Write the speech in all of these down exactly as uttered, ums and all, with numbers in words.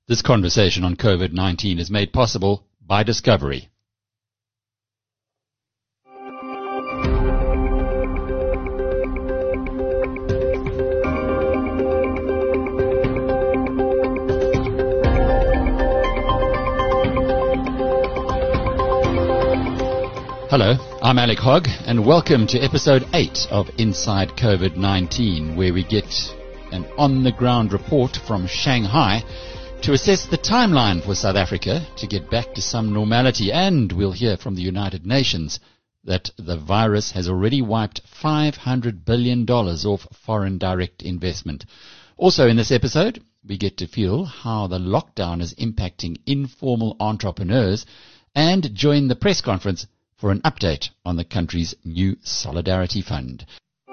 This conversation on COVID nineteen is made possible by Discovery. Hello, I'm Alec Hogg, and welcome to episode eight of Inside COVID nineteen, where we get an on-the-ground report from Shanghai to assess the timeline for South Africa to get back to some normality. And we'll hear from the United Nations that the virus has already wiped five hundred billion dollars off foreign direct investment. Also in this episode, we get to feel how the lockdown is impacting informal entrepreneurs and join the press conference for an update on the country's new Solidarity Fund.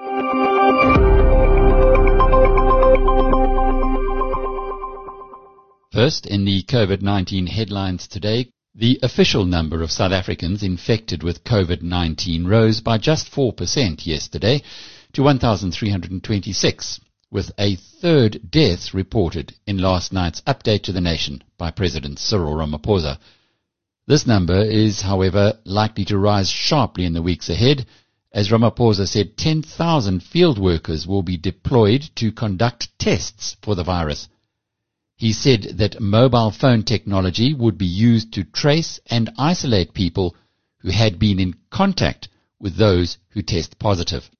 First, in the COVID nineteen headlines today, the official number of South Africans infected with COVID nineteen rose by just four percent yesterday to one thousand three hundred twenty-six, with a third death reported in last night's update to the nation by President Cyril Ramaphosa. This number is, however, likely to rise sharply in the weeks ahead, as Ramaphosa said ten thousand field workers will be deployed to conduct tests for the virus. He said that mobile phone technology would be used to trace and isolate people who had been in contact with those who test positive.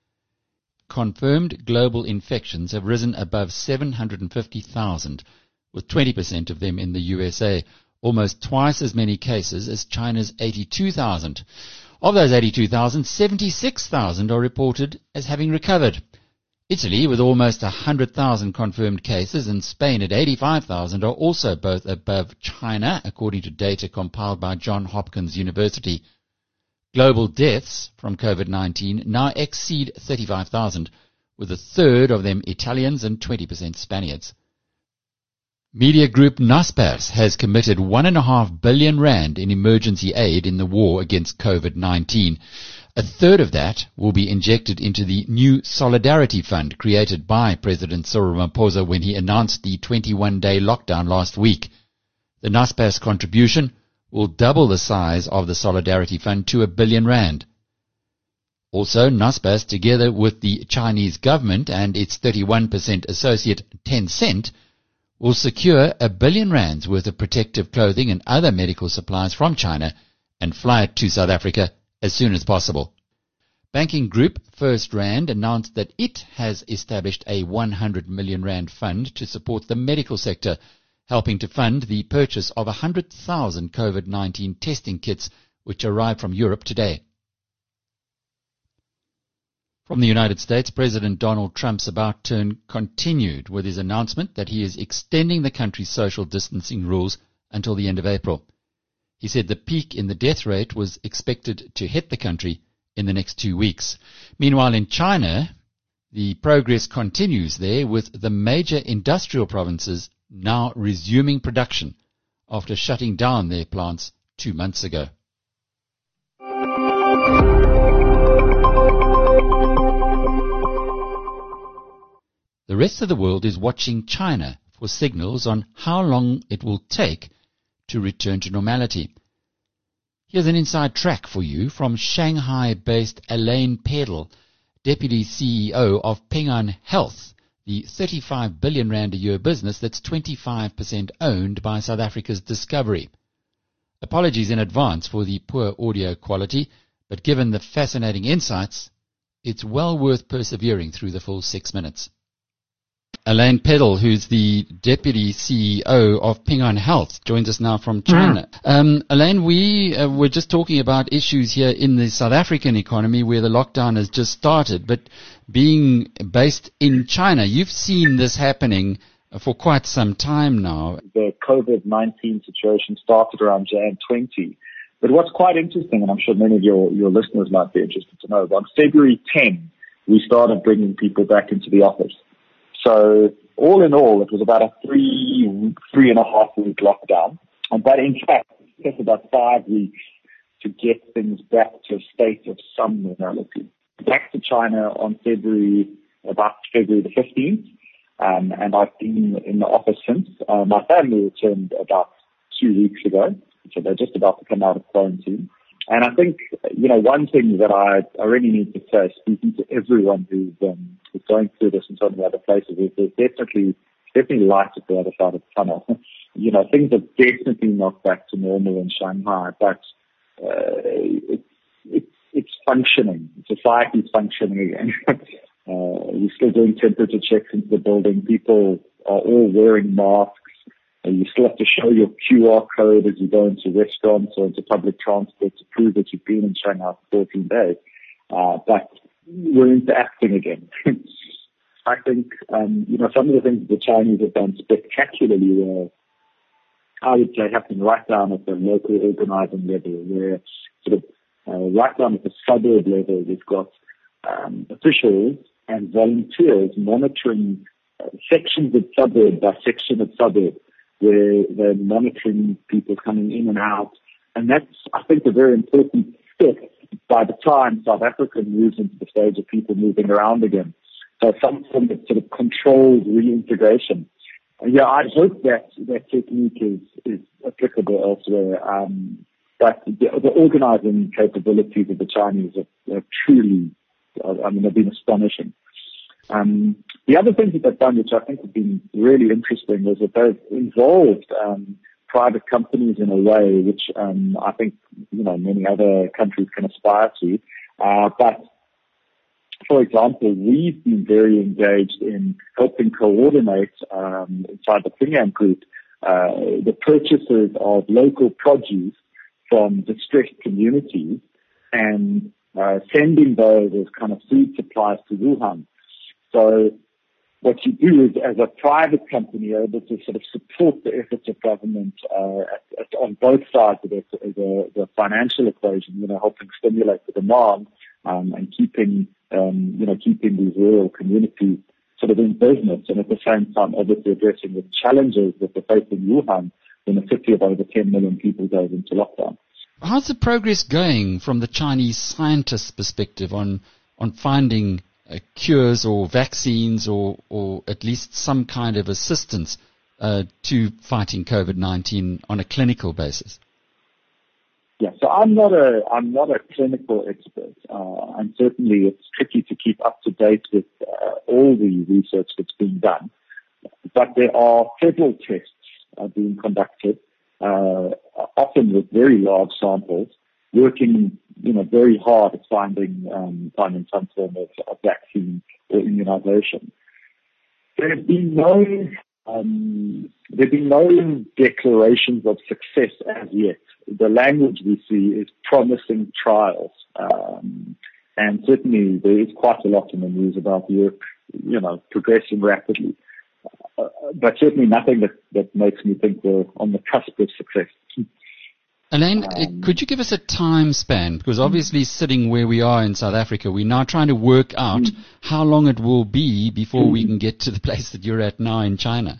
Confirmed global infections have risen above seven hundred fifty thousand, with twenty percent of them in the U S A, almost twice as many cases as China's eighty-two thousand. Of those eighty-two thousand, seventy-six thousand are reported as having recovered. Italy, with almost one hundred thousand confirmed cases, and Spain at eighty-five thousand are also both above China, according to data compiled by Johns Hopkins University. Global deaths from COVID nineteen now exceed thirty-five thousand, with a third of them Italians and twenty percent Spaniards. Media group Naspers has committed one and a half billion rand in emergency aid in the war against COVID nineteen. A third of that will be injected into the new Solidarity Fund created by President Cyril Ramaphosa when he announced the twenty-one day lockdown last week. The Naspers contribution will double the size of the Solidarity Fund to a billion rand. Also, Naspers, together with the Chinese government and its thirty-one percent associate Tencent, will secure a billion rands worth of protective clothing and other medical supplies from China and fly it to South Africa as soon as possible. Banking group First Rand announced that it has established a one hundred million rand fund to support the medical sector, helping to fund the purchase of one hundred thousand COVID nineteen testing kits which arrived from Europe today. From the United States, President Donald Trump's about turn continued with his announcement that he is extending the country's social distancing rules until the end of April. He said the peak in the death rate was expected to hit the country in the next two weeks. Meanwhile, in China, the progress continues there, with the major industrial provinces now resuming production after shutting down their plants two months ago. The rest of the world is watching China for signals on how long it will take to return to normality. Here's an inside track for you from Shanghai-based Elaine Pedal, Deputy C E O of Ping An Health, the thirty-five billion rand a year business that's twenty-five percent owned by South Africa's Discovery. Apologies in advance for the poor audio quality, but given the fascinating insights, it's well worth persevering through the full six minutes. Elaine Pedal, who's the Deputy C E O of Ping An Health, joins us now from China. Mm. Um, Elaine, we uh, were just talking about issues here in the South African economy where the lockdown has just started, but being based in China, you've seen this happening for quite some time now. The COVID nineteen situation started around January twentieth. But what's quite interesting, and I'm sure many of your, your listeners might be interested to know, on February tenth, we started bringing people back into the office. So all in all, it was about a three, three and a half week lockdown. But in fact, it took about five weeks to get things back to a state of some normality. Back to China on February, about February the fifteenth. Um, and I've been in the office since. uh, my family returned about two weeks ago, so they're just about to come out of quarantine. And I think, you know, one thing that I, I really need to say, speaking to everyone who's, um, who's going through this in so many other places, is there's definitely, definitely light at the other side of the tunnel. You know, things are definitely not back to normal in Shanghai, but uh, it's, it's, it's functioning. Society's functioning again. uh, we're still doing temperature checks into the building. People are all wearing masks. You still have to show your Q R code as you go into restaurants or into public transport to prove that you've been in Shanghai for fourteen days. Uh, but we're interacting again. I think, um, you know, some of the things the Chinese have done spectacularly well, I would say, happening right down at the local organizing level, where sort of uh, right down at the suburb level, we've got um, officials and volunteers monitoring uh, sections of suburb by section of suburb, where they're monitoring people coming in and out. And that's, I think, a very important step by the time South Africa moves into the stage of people moving around again. So some form of sort of controlled reintegration. And yeah, I hope that that technique is, is applicable elsewhere. Um, but the, the organizing capabilities of the Chinese are, are truly, I mean, they've been astonishing. Um, the other things that they've done, which I think have been really interesting, is that they've involved um, private companies in a way which um, I think, you know, many other countries can aspire to. Uh, but, for example, we've been very engaged in helping coordinate um, inside the Ping An Group uh, the purchases of local produce from distressed communities and uh, sending those as kind of food supplies to Wuhan. So what you do is, as a private company, you're able to sort of support the efforts of government uh, at, at, on both sides of it, the, the financial equation, you know, helping stimulate the demand um, and keeping, um, you know, keeping these rural communities sort of in business, and at the same time, obviously addressing the challenges that they're facing in Wuhan when a city of over ten million people goes into lockdown. How's the progress going from the Chinese scientists' perspective on on finding Uh, cures or vaccines or, or at least some kind of assistance uh, to fighting COVID nineteen on a clinical basis? Yeah, so I'm not a I'm not a clinical expert, uh, and certainly it's tricky to keep up to date with uh, all the research that's being done. But there are several tests uh, being conducted, uh, often with very large samples, working, you know, very hard at finding um, finding some form of, of vaccine or immunization. There have been no um, there have been no declarations of success as yet. The language we see is promising trials, um, and certainly there is quite a lot in the news about Europe, you know, progressing rapidly. Uh, but certainly nothing that, that makes me think we're on the cusp of success. Elaine, um, could you give us a time span? Because obviously sitting where we are in South Africa, we're now trying to work out mm. how long it will be before mm. we can get to the place that you're at now in China.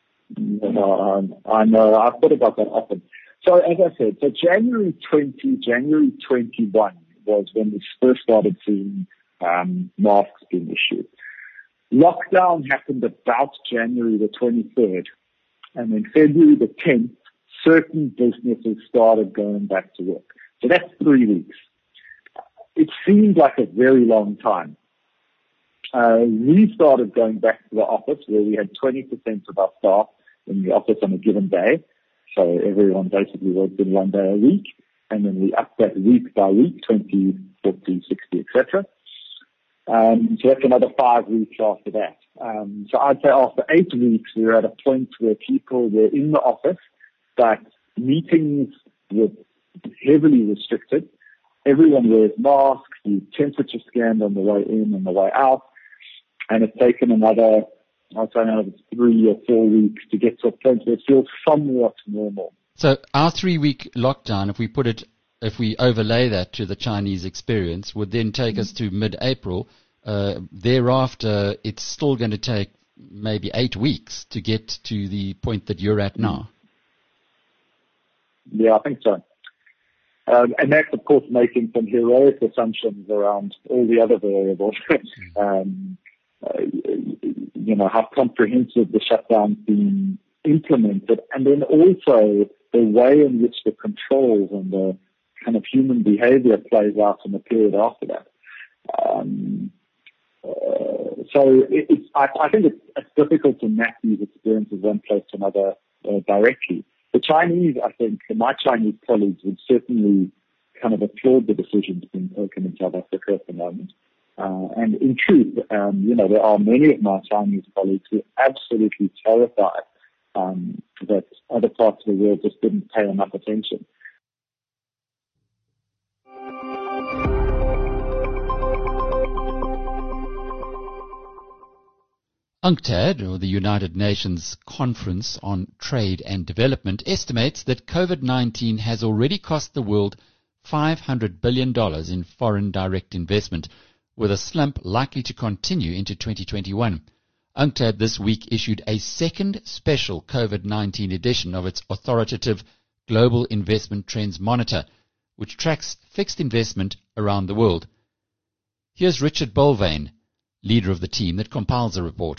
No, I know. I've thought about that often. So as I said, so January twentieth, January twenty-first was when we first started seeing um, masks being issued. Lockdown happened about January the twenty-third, and then February the tenth, certain businesses started going back to work. So that's three weeks. It seemed like a very long time. Uh, we started going back to the office where we had twenty percent of our staff in the office on a given day. So everyone basically worked in one day a week. And then we upped that week by week, twenty, forty, sixty, et cetera. Um, so that's another five weeks after that. Um, so I'd say after eight weeks, we were at a point where people were in the office, but meetings were heavily restricted. Everyone wears masks, you temperature scanned on the way in and the way out. And it's taken another, I'd say another three or four weeks to get to a point where it feels somewhat normal. So our three-week lockdown, if we put it, if we overlay that to the Chinese experience, would then take mm-hmm. us to mid-April. Uh, thereafter, it's still going to take maybe eight weeks to get to the point that you're at now. Yeah, I think so. Um, and that's, of course, making some heroic assumptions around all the other variables. um, uh, you know, how comprehensive the shutdown's been, implemented, and then also the way in which the controls and the kind of human behavior plays out in the period after that. Um, uh, so it, it's, I, I think it's, it's difficult to map these experiences one place to another uh, directly. The Chinese, I think, my Chinese colleagues would certainly kind of applaud the decisions being taken in South Africa at the moment. Uh, and in truth, um, you know, there are many of my Chinese colleagues who are absolutely terrified um, that other parts of the world just didn't pay enough attention. UNCTAD, or the United Nations Conference on Trade and Development, estimates that COVID nineteen has already cost the world five hundred billion dollars in foreign direct investment, with a slump likely to continue into twenty twenty-one. UNCTAD this week issued a second special COVID nineteen edition of its authoritative Global Investment Trends Monitor, which tracks fixed investment around the world. Here's Richard Bolvane, leader of the team that compiles the report.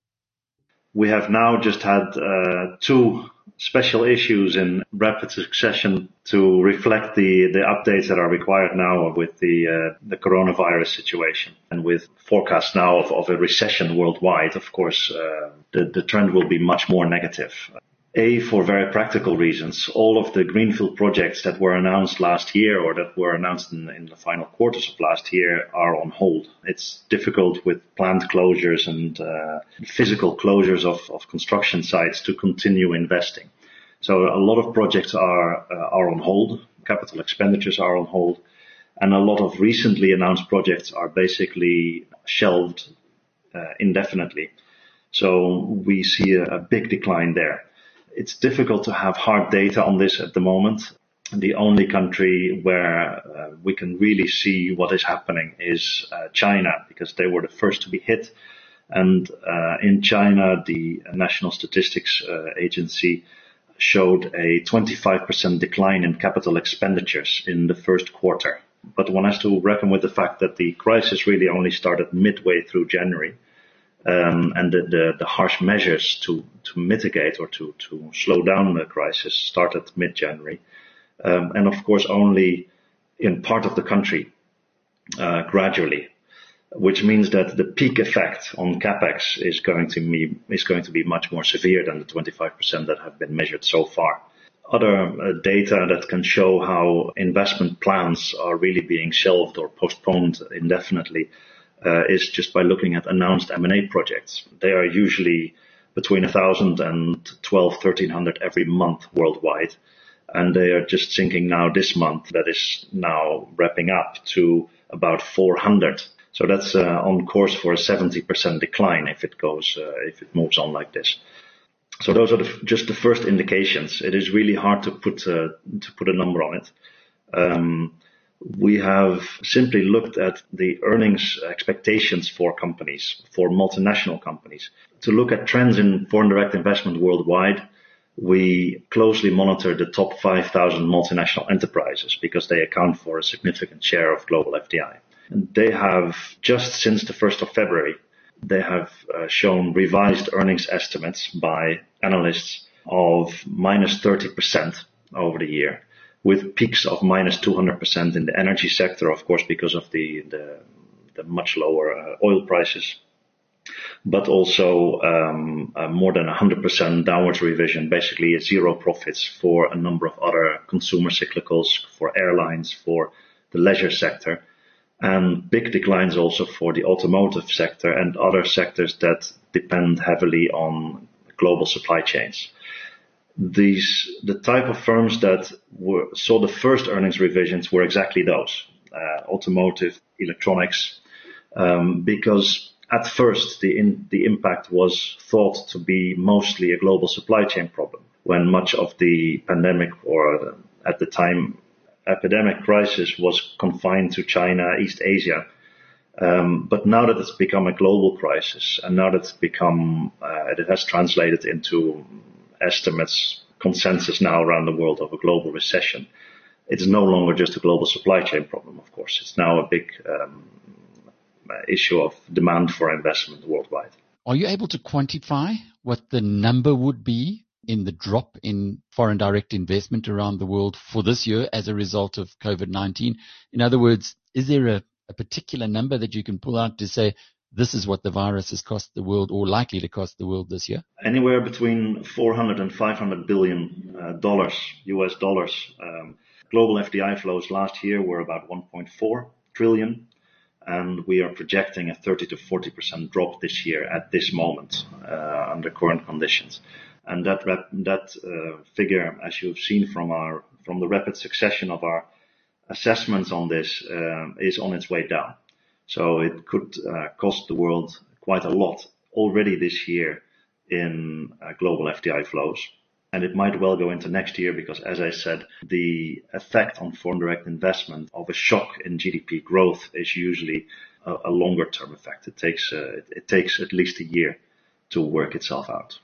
We have now just had uh, two special issues in rapid succession to reflect the, the updates that are required now with the uh, the coronavirus situation, and with forecasts now of, of a recession worldwide. Of course, uh, the, the trend will be much more negative. A, for very practical reasons, all of the greenfield projects that were announced last year or that were announced in, in the final quarters of last year are on hold. It's difficult with plant closures and uh, physical closures of, of construction sites to continue investing. So a lot of projects are uh, are on hold. Capital expenditures are on hold. And a lot of recently announced projects are basically shelved uh, indefinitely. So we see a, a big decline there. It's difficult to have hard data on this at the moment. The only country where uh, we can really see what is happening is uh, China, because they were the first to be hit. And uh, in China, the National Statistics uh, Agency showed a twenty-five percent decline in capital expenditures in the first quarter. But one has to reckon with the fact that the crisis really only started midway through January. Um, and the, the, the harsh measures to, to mitigate or to, to slow down the crisis started mid-January. Um, and of course only in part of the country, uh, gradually, which means that the peak effect on capex is going to be, is going to be much more severe than the twenty-five percent that have been measured so far. Other uh, data that can show how investment plans are really being shelved or postponed indefinitely Uh, is just by looking at announced M and A projects. They are usually between one thousand and twelve, thirteen hundred every month worldwide. And they are just sinking now this month. That is now wrapping up to about four hundred. So that's uh, on course for a seventy percent decline if it goes, uh, if it moves on like this. So those are the, just the first indications. It is really hard to put, uh, to put a number on it. Um, We have simply looked at the earnings expectations for companies, for multinational companies. To look at trends in foreign direct investment worldwide, we closely monitor the top five thousand multinational enterprises because they account for a significant share of global F D I. And they have, just since the first of February, they have uh, shown revised earnings estimates by analysts of minus thirty percent over the year, with peaks of minus two hundred percent in the energy sector, of course, because of the, the, the much lower uh, oil prices, but also um, uh, more than one hundred percent downwards revision, basically zero profits for a number of other consumer cyclicals, for airlines, for the leisure sector, and big declines also for the automotive sector and other sectors that depend heavily on global supply chains. These, the type of firms that were, saw the first earnings revisions were exactly those, uh, automotive, electronics, um, because at first the, in, the impact was thought to be mostly a global supply chain problem, when much of the pandemic, or at the time epidemic crisis, was confined to China, East Asia. Um, but now that it's become a global crisis, and now that it's become, uh, it has translated into estimates, consensus now around the world of a global recession, it's no longer just a global supply chain problem, of course. It's now a big um, issue of demand for investment worldwide. Are you able to quantify what the number would be in the drop in foreign direct investment around the world for this year as a result of COVID nineteen? In other words, is there a, a particular number that you can pull out to say this is what the virus has cost the world or likely to cost the world this year? Anywhere between four hundred and five hundred billion uh, dollars, U S dollars. Um, global F D I flows last year were about one point four trillion, and we are projecting a thirty to forty percent drop this year at this moment uh, under current conditions. And that rep- that uh, figure, as you've seen from our from the rapid succession of our assessments on this, uh, is on its way down. So it could uh, cost the world quite a lot already this year in uh, global F D I flows. And it might well go into next year because, as I said, the effect on foreign direct investment of a shock in G D P growth is usually a, a longer term effect. It takes, uh, it, it takes at least a year to work itself out.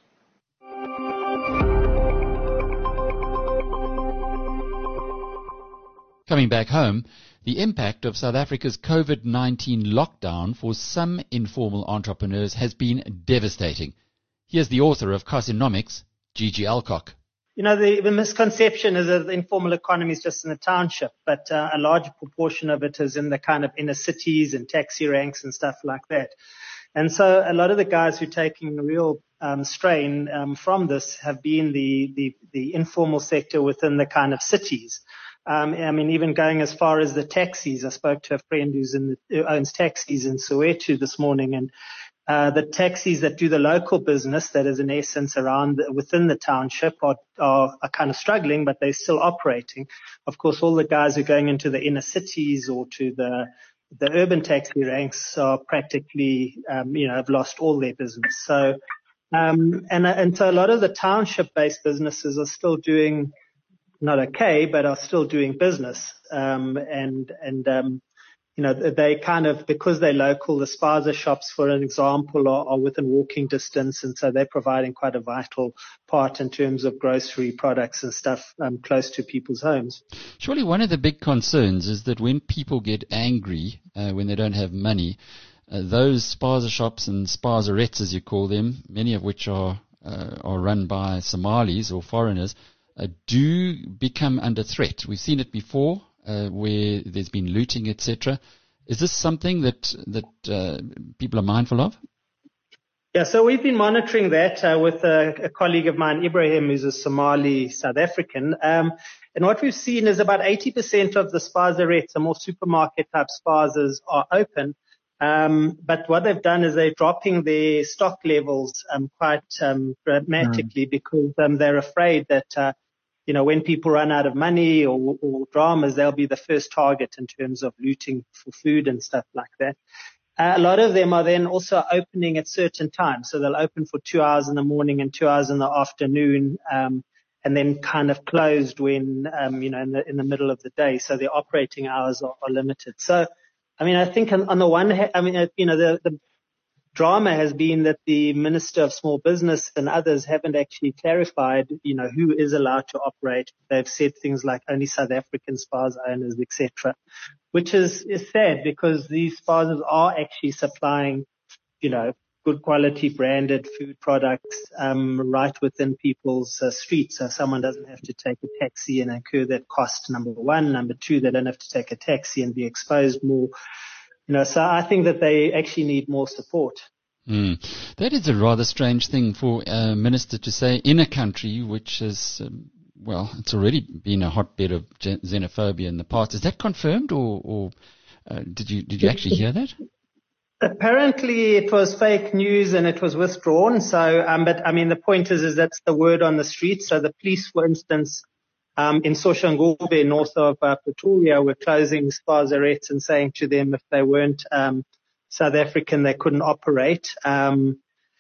Coming back home, the impact of South Africa's COVID nineteen lockdown for some informal entrepreneurs has been devastating. Here's the author of Cosonomics, Gigi Alcock. You know, the, the misconception is that the informal economy is just in the township, but uh, a large proportion of it is in the kind of inner cities and taxi ranks and stuff like that. And so a lot of the guys who are taking a real um, strain um, from this have been the, the, the informal sector within the kind of cities. Um, I mean, even going as far as the taxis. I spoke to a friend who's in the, who owns taxis in Soweto this morning, and uh, the taxis that do the local business, that is in essence around the, within the township, are, are are kind of struggling, but they're still operating. Of course, all the guys who are going into the inner cities or to the the urban taxi ranks are practically, um, you know, have lost all their business. So, um, and and so a lot of the township-based businesses are still doing not okay, but are still doing business. Um, and, and, um, you know, they kind of, because they're local, the spaza shops, for an example, are, are within walking distance. And so they're providing quite a vital part in terms of grocery products and stuff, um, close to people's homes. Surely one of the big concerns is that when people get angry, uh, when they don't have money, uh, those spaza shops and spazarettes, as you call them, many of which are, uh, are run by Somalis or foreigners, Uh, do become under threat. We've seen it before, uh, where there's been looting, et cetera. Is this something that that uh, people are mindful of? Yeah, so we've been monitoring that uh, with a, a colleague of mine, Ibrahim, who's a Somali South African. Um, and what we've seen is about eighty percent of the spazarettes, the more supermarket type spazas, are open. Um, but what they've done is they're dropping their stock levels um, quite um, dramatically mm. because um, they're afraid that, uh, you know, when people run out of money or, or dramas, they'll be the first target in terms of looting for food and stuff like that. Uh, a lot of them are then also opening at certain times. So they'll open for two hours in the morning and two hours in the afternoon, um, and then kind of closed when, um, you know, in the, in the middle of the day. So their operating hours are, are limited. So, I mean, I think on, on the one hand, I mean, you know, the, the drama has been that the Minister of Small Business and others haven't actually clarified, you know, who is allowed to operate. They've said things like only South African spas owners, et cetera, which is, is sad because these spas are actually supplying, you know, good quality branded food products, um, right within people's uh, streets. So someone doesn't have to take a taxi and incur that cost, number one. Number two, they don't have to take a taxi and be exposed more. You know, so I think that they actually need more support. Mm. That is a rather strange thing for a minister to say in a country which has, um, well, it's already been a hotbed of xenophobia in the past. Is that confirmed or, or uh, did you, did you actually hear that? Apparently it was fake news and it was withdrawn. So, um, but I mean, the point is, is that's the word on the street. So the police, for instance, um, in Soshanguve, north of uh, Pretoria, were closing spazarettes and saying to them if they weren't, um, South African, they couldn't operate. Um,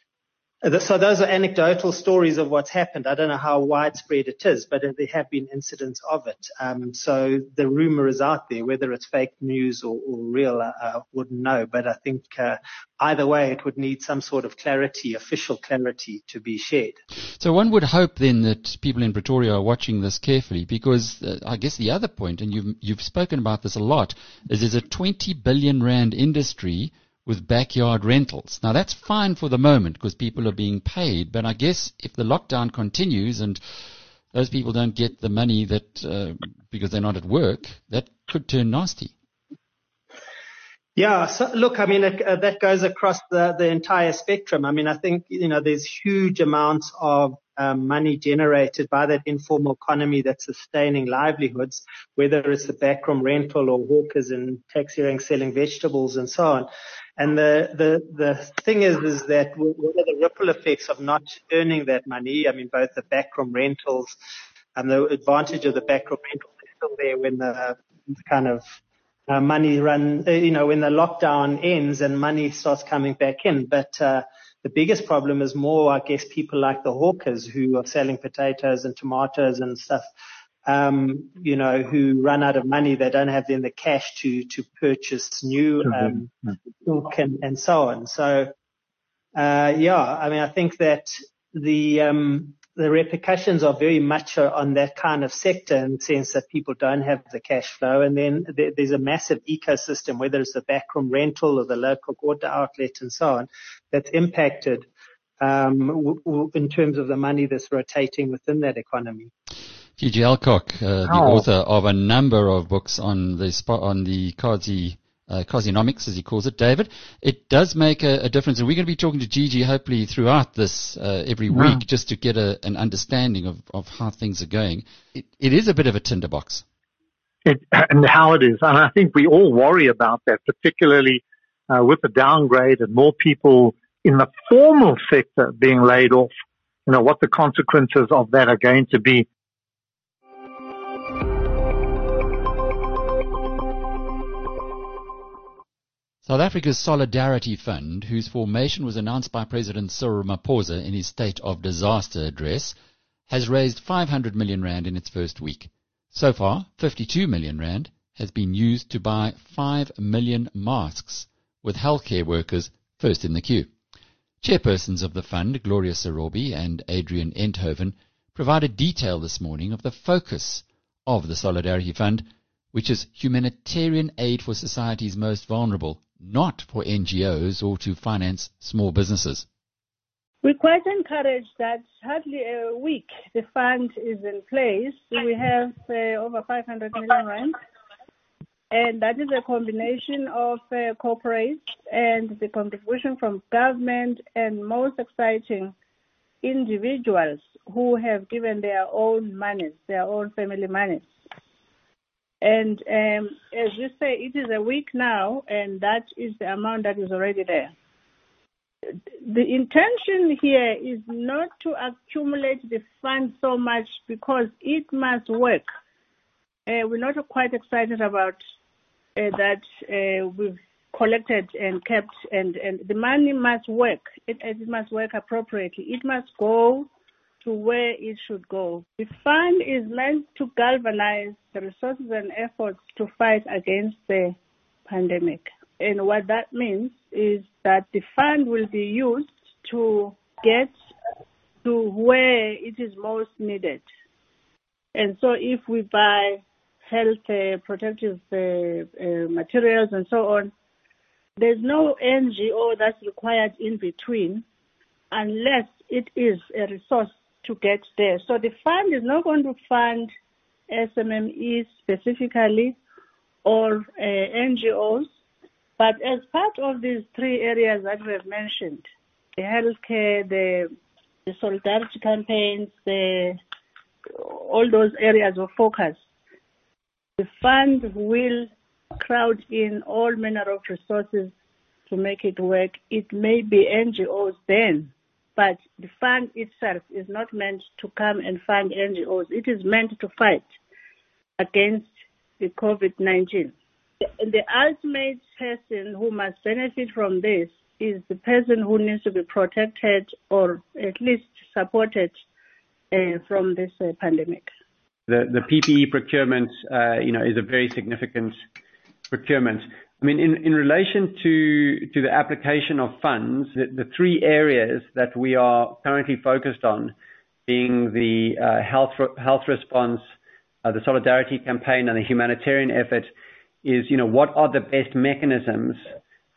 So those are anecdotal stories of what's happened. I don't know how widespread it is, but there have been incidents of it. Um, so the rumor is out there. Whether it's fake news or, or real, I, I wouldn't know. But I think uh, either way, it would need some sort of clarity, official clarity, to be shared. So one would hope then that people in Pretoria are watching this carefully, because uh, I guess the other point, and you've, you've spoken about this a lot, is there's a twenty billion rand industry with backyard rentals. Now, that's fine for the moment because people are being paid, but I guess if the lockdown continues and those people don't get the money that uh, because they're not at work, that could turn nasty. Yeah, so look, I mean, it, uh, that goes across the, the entire spectrum. I mean, I think, you know, there's huge amounts of um, money generated by that informal economy that's sustaining livelihoods, whether it's the backroom rental or hawkers and taxi ranks selling vegetables and so on. And the, the, the thing is, is that what are the ripple effects of not earning that money? I mean, both the backroom rentals and the advantage of the backroom rentals is still there when the kind of Uh, money run, uh, you know, when the lockdown ends and money starts coming back in. But uh, the biggest problem is more, I guess, people like the hawkers who are selling potatoes and tomatoes and stuff, um, you know, who run out of money. They don't have then the cash to to purchase new um, milk and, and so on. So, uh, yeah, I mean, I think that the um, the repercussions are very much on that kind of sector in the sense that people don't have the cash flow. And then there, there's a massive ecosystem, whether it's the backroom rental or the local water outlet and so on, that's impacted um, w- w- in terms of the money that's rotating within that economy. Gigi Alcock, uh, the oh. author of a number of books on the spot, on the Kazi Uh, Cosinomics, as he calls it, David. It does make a, a difference, and we're going to be talking to Gigi hopefully throughout this uh, every week yeah. just to get a, an understanding of, of how things are going. It, it is a bit of a tinderbox. It, and how it is, and I think we all worry about that, particularly uh, with the downgrade and more people in the formal sector being laid off. You know, what the consequences of that are going to be. South Africa's Solidarity Fund, whose formation was announced by President Cyril Ramaphosa in his State of Disaster address, has raised five hundred million rand in its first week. So far, fifty-two million rand has been used to buy five million masks, with healthcare workers first in the queue. Chairpersons of the fund, Gloria Sorobi and Adrian Enthoven, provided detail this morning of the focus of the Solidarity Fund, which is humanitarian aid for society's most vulnerable, not for N G Os or to finance small businesses. We're quite encouraged that hardly a week the fund is in place. We have uh, over five hundred million rand, and that is a combination of uh, corporates and the contribution from government, and most exciting, individuals who have given their own monies, their own family monies. And um, as you say, it is a week now, and that is the amount that is already there. The intention here is not to accumulate the fund so much because it must work. Uh, we're not quite excited about uh, that uh, we've collected and kept, and, and the money must work. It, it must work appropriately. It must go to where it should go. The fund is meant to galvanize the resources and efforts to fight against the pandemic. And what that means is that the fund will be used to get to where it is most needed. And so if we buy health uh, protective uh, uh, materials and so on, there's no N G O that's required in between unless it is a resource to get there. So the fund is not going to fund S M M Es specifically or uh, N G Os, but as part of these three areas that we have mentioned, the healthcare, the, the solidarity campaigns, the, all those areas of focus, the fund will crowd in all manner of resources to make it work. It may be N G Os then, but the fund itself is not meant to come and fund N G Os. It is meant to fight against the COVID nineteen. The ultimate person who must benefit from this is the person who needs to be protected or at least supported uh, from this uh, pandemic. The, the P P E procurement, uh, you know, is a very significant procurement. I mean, in, in relation to, to the application of funds, the, the three areas that we are currently focused on, being the uh, health health response, uh, the solidarity campaign, and the humanitarian effort, is, you know, what are the best mechanisms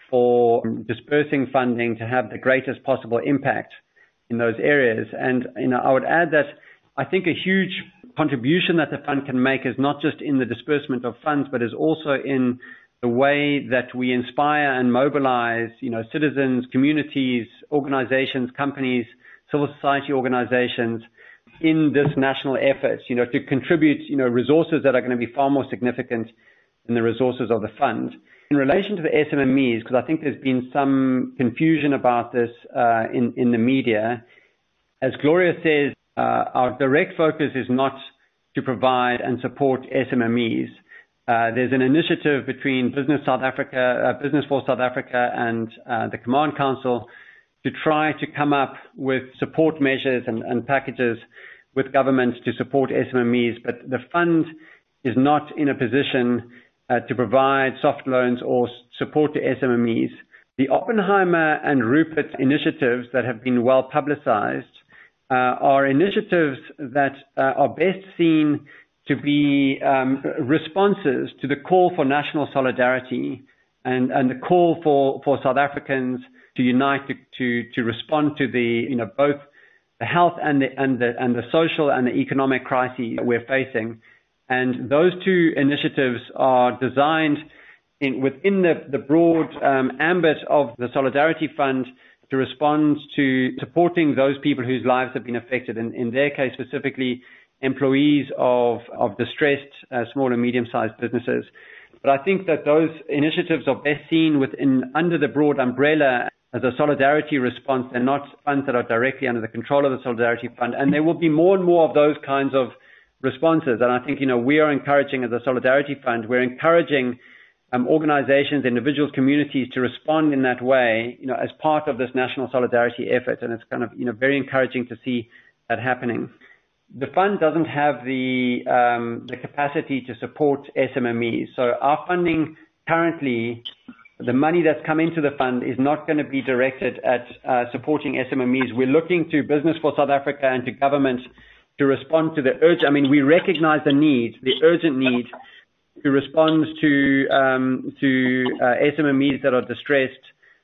for dispersing funding to have the greatest possible impact in those areas. And, you know, I would add that I think a huge contribution that the fund can make is not just in the disbursement of funds, but is also in the way that we inspire and mobilize, you know, citizens, communities, organizations, companies, civil society organizations in this national effort, you know, to contribute, you know, resources that are going to be far more significant than the resources of the fund. In relation to the S M M Es, because I think there's been some confusion about this uh, in, in the media, as Gloria says, uh, our direct focus is not to provide and support S M M Es. Uh, there's an initiative between Business South Africa, uh, Business for South Africa and uh, the Command Council to try to come up with support measures and, and packages with governments to support S M M Es, but the fund is not in a position uh, to provide soft loans or support to S M M Es. The Oppenheimer and Rupert initiatives that have been well publicized uh, are initiatives that uh, are best seen to be um, responses to the call for national solidarity and, and the call for, for South Africans to unite to, to, to respond to the, you know, both the health and the, and the, and the social and the economic crises that we're facing. And those two initiatives are designed in, within the, the broad um, ambit of the Solidarity Fund to respond to supporting those people whose lives have been affected. In, in their case, specifically, employees of, of distressed uh, small and medium-sized businesses. But I think that those initiatives are best seen within under the broad umbrella as a solidarity response. They're not funds that are directly under the control of the Solidarity Fund. And there will be more and more of those kinds of responses. And I think, you know, we are encouraging as a Solidarity Fund, we're encouraging um, organizations, individuals, communities to respond in that way, you know, as part of this national solidarity effort. And it's kind of, you know, very encouraging to see that happening. The fund doesn't have the um, the capacity to support S M M Es. So our funding currently, the money that's come into the fund is not going to be directed at uh, supporting S M M Es. We're looking to Business for South Africa and to government to respond to the urge. I mean, we recognize the need, the urgent need to respond to um, to uh, S M M Es that are distressed.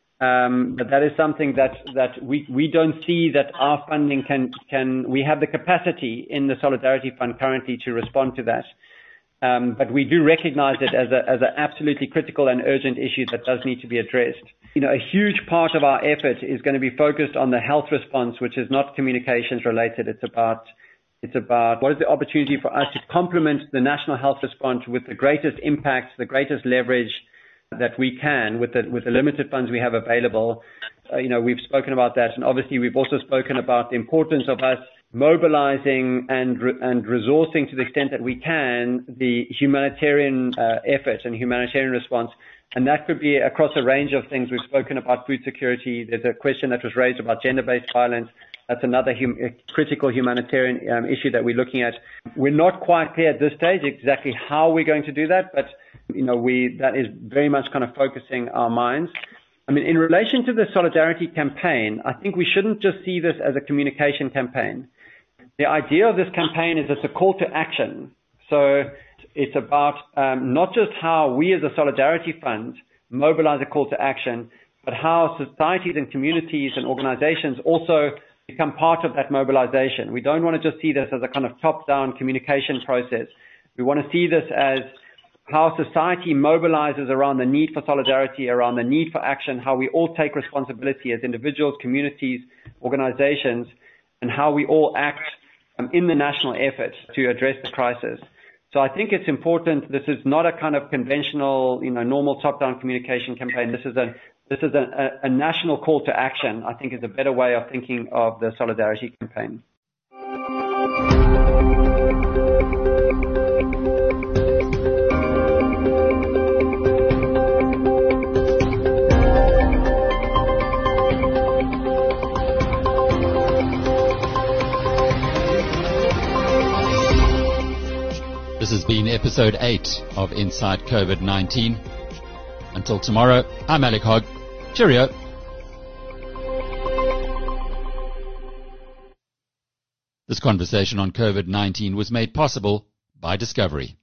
Um, but that is something that, that we, we don't see that our funding can, can, we have the capacity in the Solidarity Fund currently to respond to that. Um, but we do recognize it as a, as an absolutely critical and urgent issue that does need to be addressed. You know, a huge part of our effort is going to be focused on the health response, which is not communications related. It's about, it's about what is the opportunity for us to complement the national health response with the greatest impact, the greatest leverage that we can with the with the limited funds we have available. Uh, you know, we've spoken about that, and obviously we've also spoken about the importance of us mobilizing and re- and resourcing to the extent that we can the humanitarian uh, effort and humanitarian response, and that could be across a range of things. We've spoken about food security. There's a question that was raised about gender-based violence. That's another hum- critical humanitarian um, issue that we're looking at. We're not quite clear at this stage exactly how we're going to do that, but you know, we that is very much kind of focusing our minds. I mean, in relation to the Solidarity campaign, I think we shouldn't just see this as a communication campaign. The idea of this campaign is it's a call to action. So it's about um, not just how we as a Solidarity Fund mobilize a call to action, but how societies and communities and organizations also become part of that mobilization. We don't want to just see this as a kind of top-down communication process. We want to see this as how society mobilizes around the need for solidarity, around the need for action, how we all take responsibility as individuals, communities, organizations, and how we all act um, in the national effort to address the crisis. So I think it's important. This is not a kind of conventional, you know, normal top-down communication campaign. This is a this is a, a, a national call to action. I think is a better way of thinking of the Solidarity campaign. This has been episode eight of Inside COVID nineteen. Until tomorrow, I'm Alec Hogg. Cheerio. This conversation on COVID nineteen was made possible by Discovery.